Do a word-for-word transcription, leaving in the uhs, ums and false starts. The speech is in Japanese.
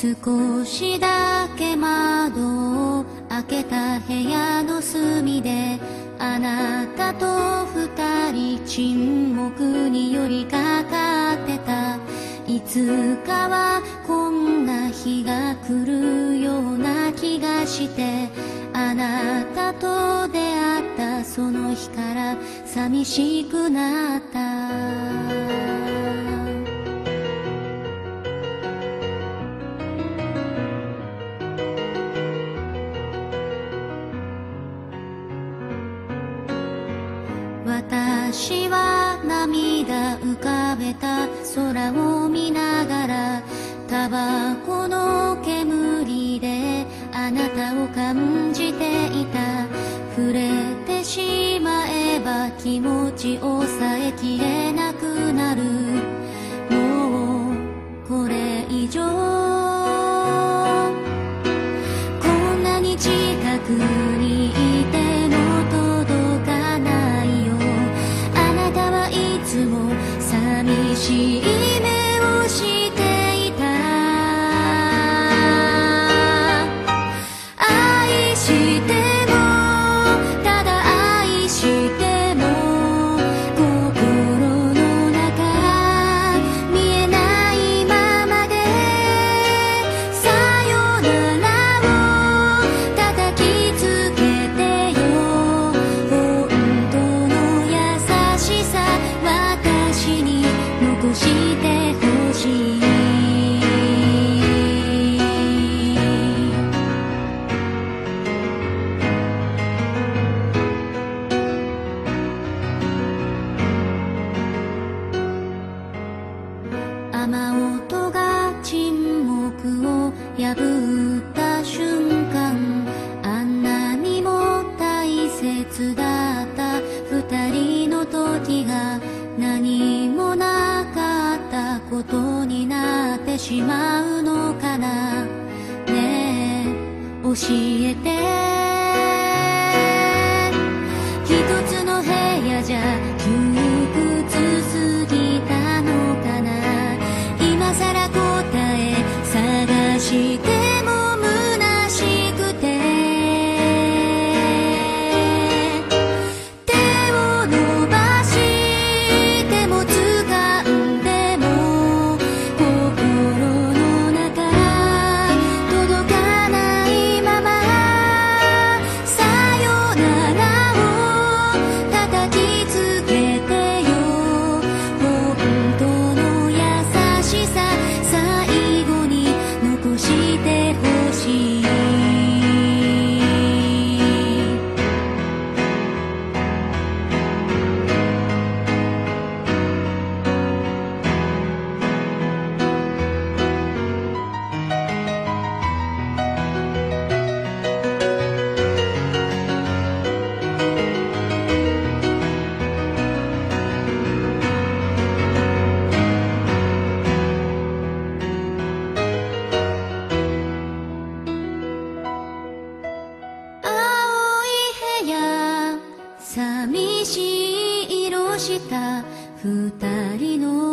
少しだけ窓を開けた部屋の隅であなたと二人沈黙に寄りかかってた。いつかはこんな日が来るような気がして、あなたと出会ったその日から寂しくなった。私は涙浮かべた空を見ながら、タバコの煙であなたを感じていた。触れてしまえば気持ち抑えきれなくなる。もうこれ以上こんなに近くにいても届かないよ。あなたはいつも寂しい目をしていた。愛してもただ愛しても心の中見えないままで、さよならを叩きつけてよ。本当の優しさ私に残してほしい。雨音が沈黙を破った瞬間、あんなにも大切だった二人の時が何もなかったことになってしまうのかな。ねえ教えて、一つの部屋じゃ窮屈すぎたのかな。今さら答え探しても虚しくて、手を伸ばしても掴んでも心の中届かないまま、さよならを叩きつけてよ。本当の優しさ最後に残してほしい。青い部屋、寂しい色した二人の